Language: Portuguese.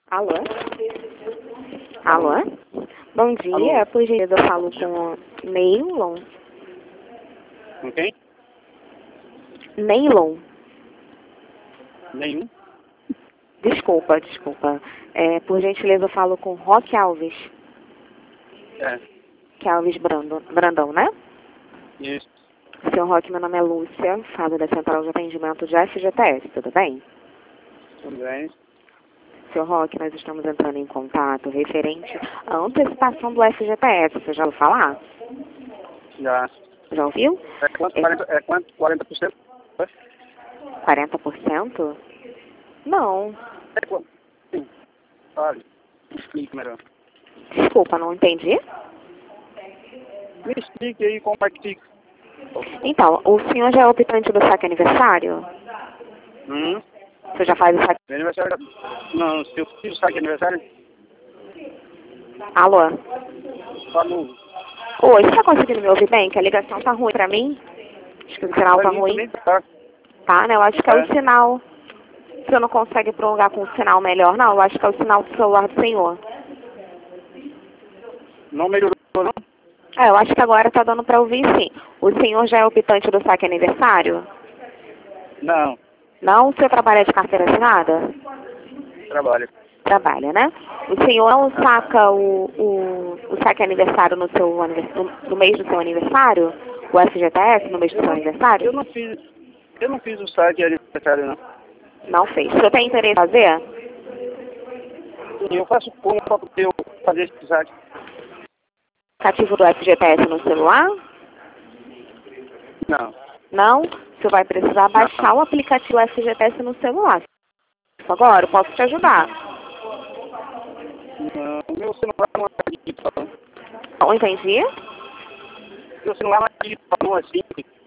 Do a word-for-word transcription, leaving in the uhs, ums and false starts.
Alô? Alô? Bom dia, Alô? por gentileza eu falo com Neilon. Com quem? Neilon. Nenhum. Desculpa, desculpa. É, por gentileza eu falo com Roque Alves. É. Que é Alves Brandon, Brandão, né? Isso. Seu Roque, meu nome é Lúcia, falo da Central de Atendimento de F G T S, tudo bem? Tudo bem. Seu Roque, nós estamos entrando em contato referente à antecipação do F G T S. Você já ouviu falar? Já. Já ouviu? É quanto? É quarenta, é quanto? quarenta por cento? quarenta por cento? Não. É quanto? Sim. Fale. Explique melhor. Desculpa, não entendi. Me explique aí como é que fica. Então, o senhor já é optante do saque aniversário? Hum? Você já faz o saque? Meu aniversário... Não, seu filho sabe que é aniversário? Alô? Falou. Oi, você tá conseguindo me ouvir bem? Que a ligação tá ruim pra mim? Acho que o sinal tá Pra mim ruim. também tá. Tá, né? Eu acho que é É. o sinal. Você não consegue prolongar com um sinal melhor, não? Eu acho que é o sinal do celular do senhor. Não melhorou, não? É, eu acho que agora tá dando pra ouvir sim. O senhor já é optante do saque aniversário? Não. Não? O senhor trabalha de carteira assinada? Trabalho. Trabalha, né? O senhor não saca o, o, o saque aniversário no, seu, anivers- no, no mês do seu aniversário? O F G T S no mês do Eu seu não, eu aniversário? não fiz... Eu não fiz o saque de aniversário, não. Não fez. O senhor tem interesse em fazer? Sim, eu faço como para poder fazer esse saque. Aplicativo do F G T S no celular? Não. Não? O senhor vai precisar baixar Não. o aplicativo F G T S no celular. Agora, eu posso te ajudar. Não. O meu celular não é digital. Não entendi? Meu celular não é digital, não é simples.